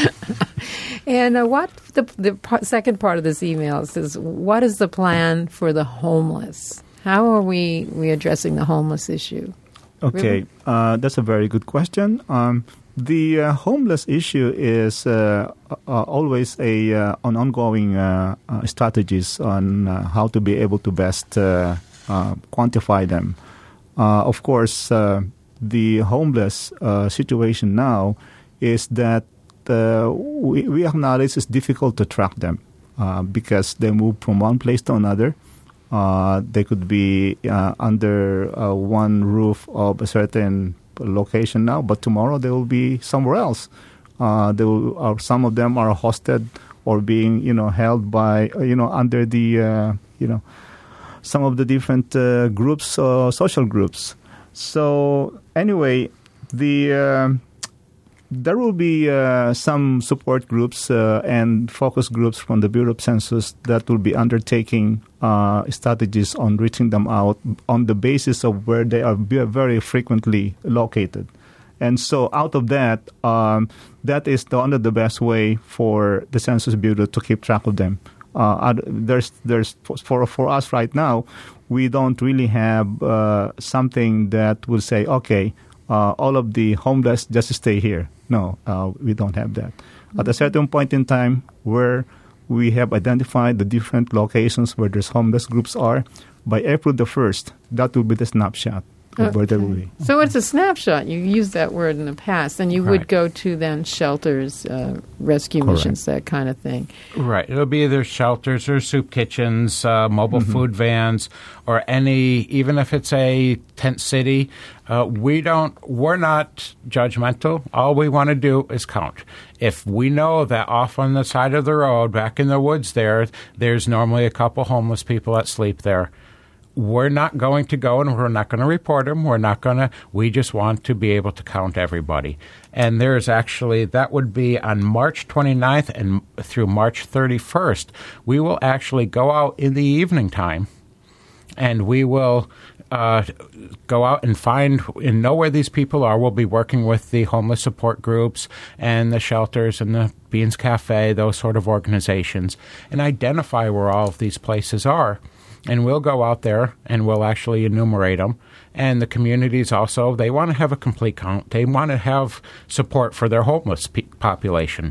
And uh, what the the part, second part of this email says, what is the plan for the homeless? How are we, we addressing the homeless issue? Okay, uh, that's a very good question. Um, the uh, homeless issue is uh, uh, always a uh, an ongoing uh, uh, strategies on uh, how to be able to best uh, uh, quantify them. Uh, of course, uh, the homeless uh, situation now is that uh, we, we acknowledge it's difficult to track them uh, because they move from one place to another. Uh, they could be uh, under uh, one roof of a certain location now, but tomorrow they will be somewhere else. Uh, they will, uh, some of them are hosted or being, you know, held by, you know, under the, uh, you know, some of the different uh, groups, uh, social groups. So anyway, the uh, there will be uh, some support groups uh, and focus groups from the Bureau of Census that will be undertaking uh, strategies on reaching them out on the basis of where they are very frequently located. And so out of that, um, that is the, one of the best way for the Census Bureau to keep track of them. Uh, there's, there's for for us right now, we don't really have uh, something that will say, okay, uh, all of the homeless just stay here. No, uh, we don't have that. Mm-hmm. At a certain point in time where we have identified the different locations where there's homeless groups are, by April the first, that will be the snapshot of okay. where they will be. So it's a snapshot. You used that word in the past. And you right. would go to then shelters, uh, rescue Correct. missions, that kind of thing. Right. It'll be either shelters or soup kitchens, uh, mobile mm-hmm. food vans, or any, even if it's a tent city, uh, we don't, we're not judgmental. All we want to do is count. If we know that off on the side of the road, back in the woods there, there's normally a couple homeless people that sleep there, we're not going to go and we're not going to report them. We're not going to, we just want to be able to count everybody. And there's actually, that would be on March twenty-ninth and through March thirty-first, we will actually go out in the evening time and we will uh, go out and find and know where these people are. We'll be working with the homeless support groups and the shelters and the Beans Cafe, those sort of organizations, and identify where all of these places are. And we'll go out there and we'll actually enumerate them. And the communities also, they want to have a complete count. They want to have support for their homeless pe- population.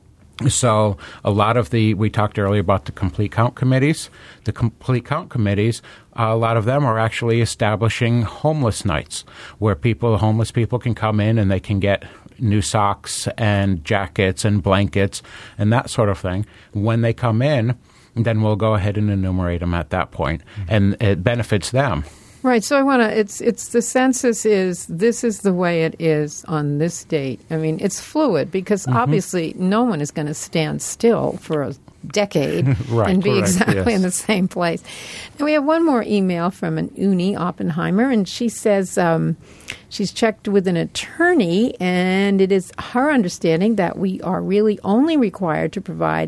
So a lot of the, we talked earlier about the complete count committees. The complete count committees, uh, a lot of them are actually establishing homeless nights where people, homeless people can come in and they can get new socks and jackets and blankets and that sort of thing. When they come in, then we'll go ahead and enumerate them at that point, and it benefits them. Right. So I want to, it's, it's the census is, this is the way it is on this date. I mean, it's fluid because mm-hmm. obviously no one is going to stand still for a decade right, and be correct, exactly yes. in the same place. And we have one more email from an Uni Oppenheimer, and she says um, she's checked with an attorney, and it is her understanding that we are really only required to provide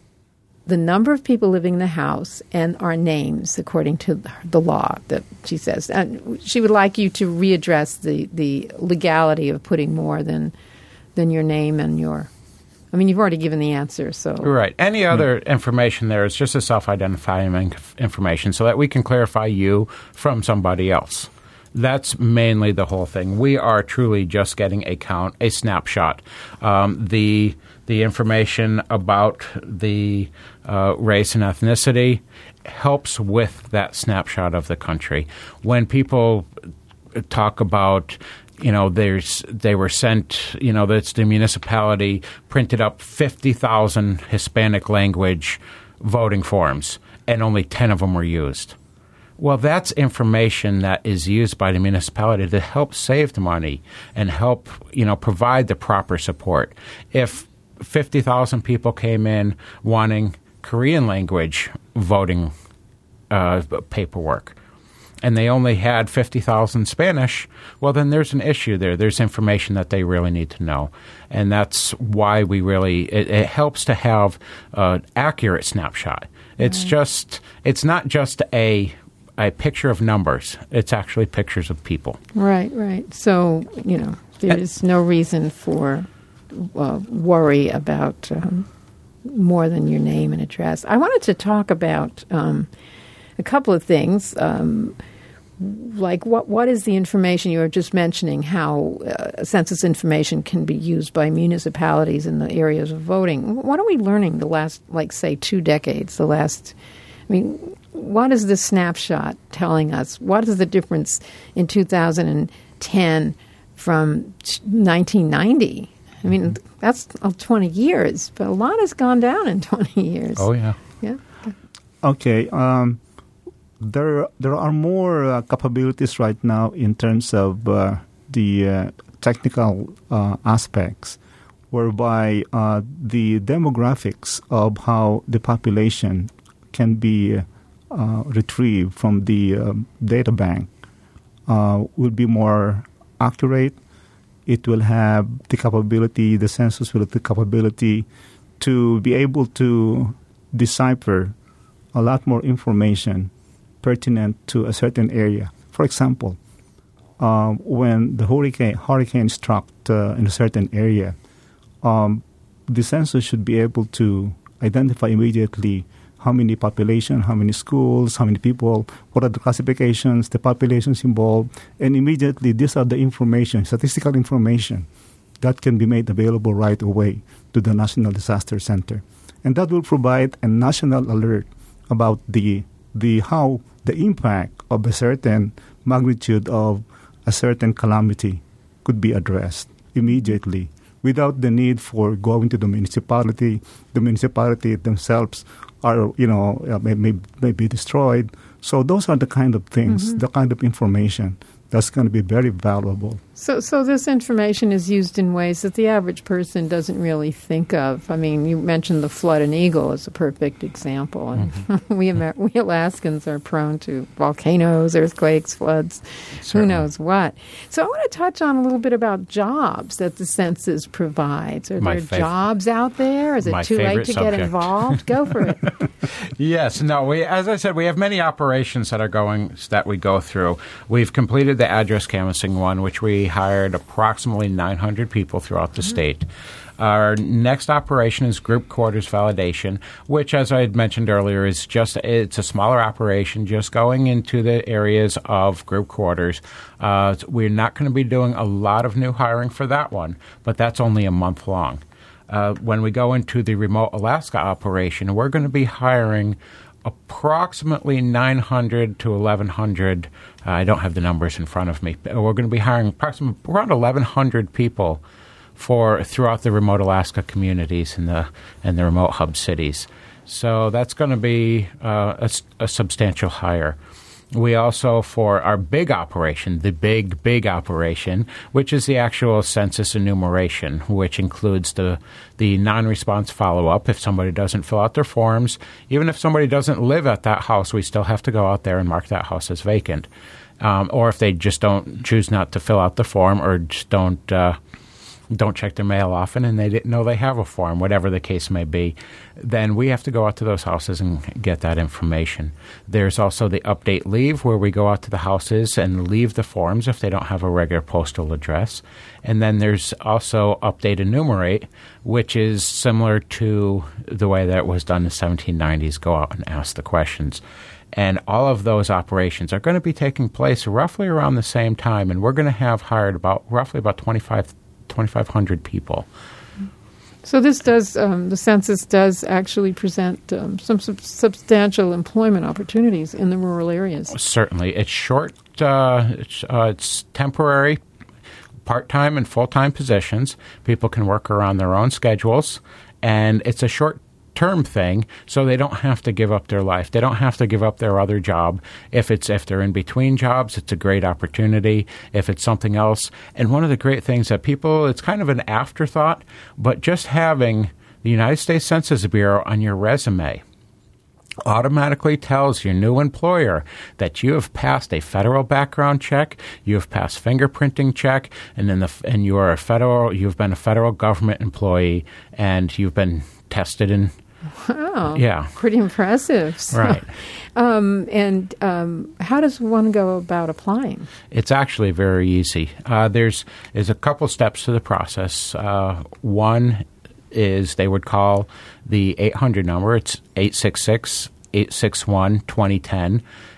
the number of people living in the house and our names, according to the law, that she says. And she would like you to readdress the, the legality of putting more than than your name and your... I mean, you've already given the answer, so... Right. Any other yeah. information there is just a self-identifying information so that we can clarify you from somebody else. That's mainly the whole thing. We are truly just getting a count, a snapshot. Um, the the information about the uh, race and ethnicity helps with that snapshot of the country. When people talk about, you know, there's they were sent, you know, that's the municipality printed up fifty thousand Hispanic language voting forms, and only ten of them were used. Well, that's information that is used by the municipality to help save the money and help, you know, provide the proper support. If fifty thousand people came in wanting Korean language voting uh, paperwork, and they only had fifty thousand Spanish, well, then there's an issue there. There's information that they really need to know. And that's why we really, it, it helps to have an accurate snapshot. It's mm-hmm. just, it's not just a... a picture of numbers. It's actually pictures of people. Right, right. So, you know, there is no reason for uh, worry about um, more than your name and address. I wanted to talk about um, a couple of things. Um, like what what is the information you were just mentioning? How uh, census information can be used by municipalities in the areas of voting? What are we learning the last, like, say, two decades? The last, I mean, what is this snapshot telling us? What is the difference in two thousand ten from nineteen ninety? I mean, that's twenty years, but a lot has gone down in twenty years. Oh yeah, yeah. Okay. Um, There, there are more uh, capabilities right now in terms of uh, the uh, technical uh, aspects, whereby uh, the demographics of how the population can be uh, retrieved from the uh, data bank uh, will be more accurate. It will have the capability, the census will have the capability to be able to decipher a lot more information pertinent to a certain area. For example, uh, when the hurricane hurricane struck uh, in a certain area, um, the census should be able to identify immediately how many population, how many schools, how many people, what are the classifications, the populations involved, and immediately these are the information, statistical information, that can be made available right away to the National Disaster Center. And that will provide a national alert about the the how the impact of a certain magnitude of a certain calamity could be addressed immediately without the need for going to the municipality. The municipality themselves are, you know, may, may, may be destroyed. So those are the kind of things, mm-hmm. the kind of information that's going to be very valuable. So so this information is used in ways that the average person doesn't really think of. I mean, you mentioned the flood in Eagle as a perfect example. And mm-hmm. we Amer- we Alaskans are prone to volcanoes, earthquakes, floods, Certainly. Who knows what. So I want to touch on a little bit about jobs that the census provides. Are My there fav- jobs out there? Is it My too late to subject. get involved? Go for it. Yes. No, we, as I said, we have many operations that are going, that we go through. We've completed the address canvassing one, which we hired approximately nine hundred people throughout the mm-hmm. state. Our next operation is group quarters validation, which, as I had mentioned earlier, is just it's a smaller operation, just going into the areas of group quarters. Uh, we're not going to be doing a lot of new hiring for that one, but that's only a month long. Uh, when we go into the remote Alaska operation, we're going to be hiring approximately nine hundred to eleven hundred. Uh, I don't have the numbers in front of me. We're going to be hiring approximately around eleven hundred people for throughout the remote Alaska communities and the and the remote hub cities. So that's going to be uh, a, a substantial hire. We also, for our big operation, the big, big operation, which is the actual census enumeration, which includes the the non-response follow-up. If somebody doesn't fill out their forms, even if somebody doesn't live at that house, we still have to go out there and mark that house as vacant. Um, or if they just don't choose not to fill out the form or just don't uh, don't check their mail often and they didn't know they have a form, whatever the case may be, then we have to go out to those houses and get that information. There's also the update leave, where we go out to the houses and leave the forms if they don't have a regular postal address. And then there's also update enumerate, which is similar to the way that it was done in the seventeen nineties, go out and ask the questions. And all of those operations are going to be taking place roughly around the same time, and we're going to have hired about roughly about twenty-five twenty-five hundred people. So this does, um, the census does actually present um, some sub- substantial employment opportunities in the rural areas. Certainly. It's short, uh, it's, uh, it's temporary, part-time and full-time positions. People can work around their own schedules, and it's a short term thing, so they don't have to give up their life. They don't have to give up their other job. If it's if they're in between jobs, it's a great opportunity. If it's something else, and one of the great things that people, it's kind of an afterthought, but just having the United States Census Bureau on your resume automatically tells your new employer that you have passed a federal background check, you have passed fingerprinting check, and then the and you are a federal, you've been a federal government employee, and you've been tested in. Wow. Yeah. Pretty impressive. So, right. Um, and um, how does one go about applying? It's actually very easy. Uh, there's, there's a couple steps to the process. Uh, one is they would call the eight hundred number. It's eight six six, eight six one, two zero one zero.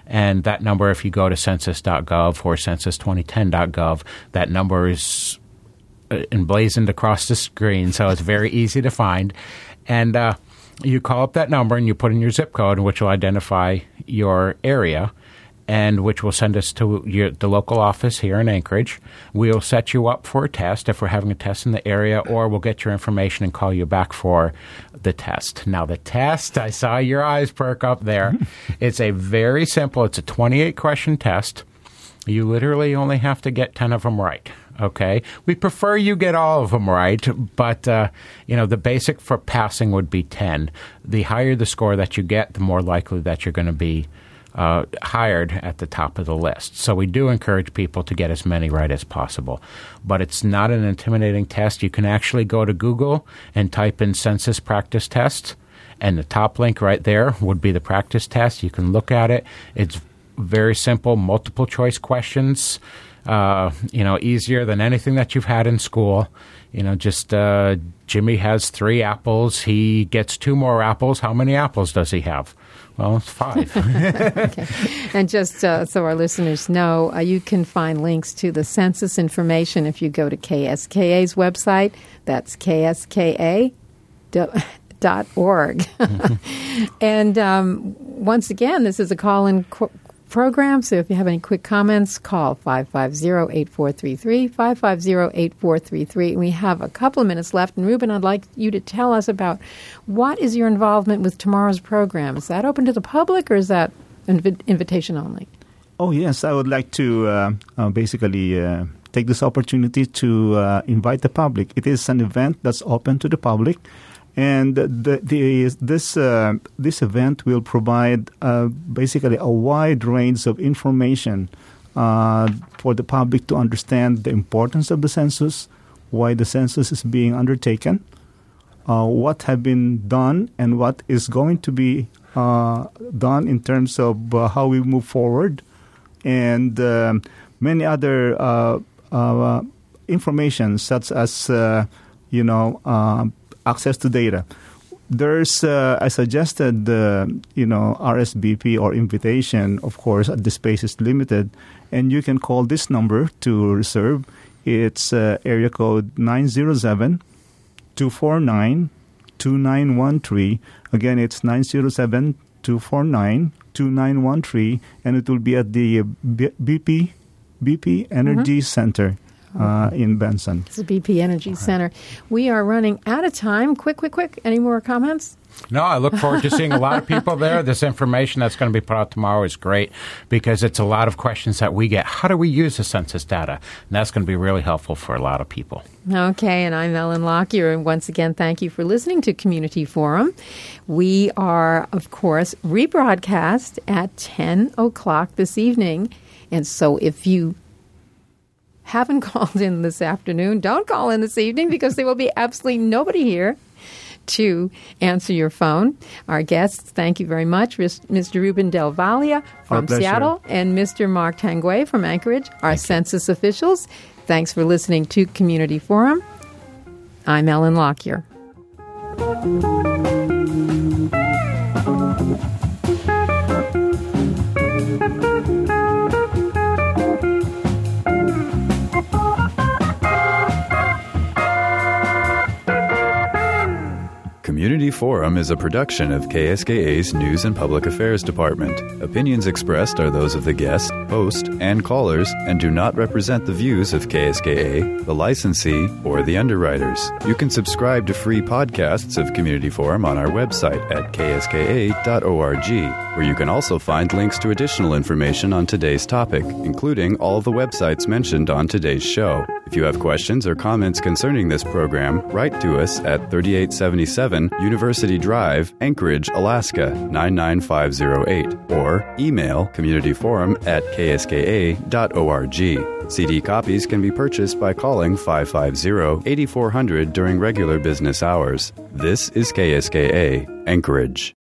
And that number, if you go to census dot gov or census twenty ten dot gov, that number is emblazoned across the screen, so it's very easy to find. And uh, you call up that number and you put in your zip code, which will identify your area, and which will send us to your, the local office here in Anchorage. We'll set you up for a test if we're having a test in the area, or we'll get your information and call you back for the test. Now, the test, I saw your eyes perk up there. It's a very simple, it's a twenty-eight question test. You literally only have to get ten of them right. Okay, we prefer you get all of them right, but uh, you know the basic for passing would be ten. The higher the score that you get, the more likely that you're going to be uh, hired at the top of the list. So we do encourage people to get as many right as possible. But it's not an intimidating test. You can actually go to Google and type in census practice test, and the top link right there would be the practice test. You can look at it. It's very simple, multiple choice questions. Uh, you know, easier than anything that you've had in school. You know, just uh, Jimmy has three apples. He gets two more apples. How many apples does he have? Well, it's five. Okay. And just uh, so our listeners know, uh, you can find links to the census information if you go to K S K A's website. That's K S K A dot org. Mm-hmm. And um, once again, this is a call-in qu- program, so if you have any quick comments, call five five zero, eight four three three, five five zero, eight four three three. We have a couple of minutes left, and Ruben, I'd like you to tell us about what is your involvement with tomorrow's program. Is that open to the public, or is that inv- invitation only? Oh, yes. I would like to uh, uh, basically uh, take this opportunity to uh, invite the public. It is an event that's open to the public. And the, the, this uh, this event will provide uh, basically a wide range of information uh, for the public to understand the importance of the census, why the census is being undertaken, uh, what have been done, and what is going to be uh, done in terms of uh, how we move forward, and um, many other uh, uh, information such as uh, you know. Uh, access to data. There's, uh, I suggested, uh, you know, R S V P or invitation. Of course, the space is limited, and you can call this number to reserve. It's uh, area code nine zero seven, two four nine, two nine one three. Again, it's nine zero seven, two four nine, two nine one three, and it will be at the B P, B P Energy mm-hmm. Center. Uh, in Benson. It's the B P Energy Center. We are running out of time. Quick, quick, quick. Any more comments? No, I look forward to seeing a lot of people there. This information that's going to be put out tomorrow is great because it's a lot of questions that we get. How do we use the census data? And that's going to be really helpful for a lot of people. Okay, and I'm Ellen Lockyer. And once again, thank you for listening to Community Forum. We are, of course, rebroadcast at ten o'clock this evening. And so if you haven't called in this afternoon, don't call in this evening because there will be absolutely nobody here to answer your phone. Our guests, thank you very much, Mister Ruben Del Valle from Seattle and Mister Mark Tanguay from Anchorage, our thank census you. officials. Thanks for listening to Community Forum. I'm Ellen Lockyer. Community Forum is a production of K S K A's News and Public Affairs Department. Opinions expressed are those of the guest, host, and callers and do not represent the views of K S K A, the licensee, or the underwriters. You can subscribe to free podcasts of Community Forum on our website at k s k a dot org, where you can also find links to additional information on today's topic, including all of the websites mentioned on today's show. If you have questions or comments concerning this program, write to us at thirty-eight seventy-seven University Drive, Anchorage, Alaska nine nine five zero eight, or email communityforum at k s k a dot org. C D copies can be purchased by calling five five zero, eight four zero zero during regular business hours. This is K S K A, Anchorage.